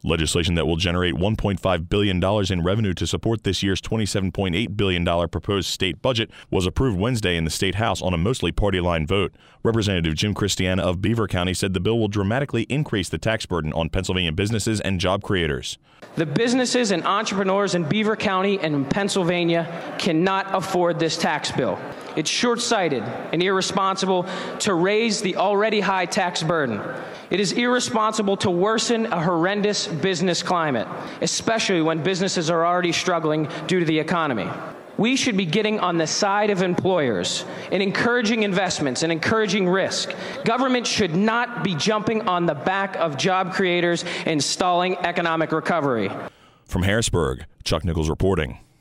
Legislation that will generate $1.5 billion in revenue to support this year's $27.8 billion proposed state budget was approved Wednesday in the State House on a mostly party-line vote. Representative Jim Christiana of Beaver County said the bill will dramatically increase the tax burden on Pennsylvania businesses and job creators. The businesses and entrepreneurs in Beaver County and in Pennsylvania cannot afford this tax bill. It's short-sighted and irresponsible to raise the already high tax burden. It is irresponsible to worsen a horrendous business climate, especially when businesses are already struggling due to the economy. We should be getting on the side of employers and encouraging investments and encouraging risk. Government should not be jumping on the back of job creators and stalling economic recovery. From Harrisburg, Chuck Nichols reporting.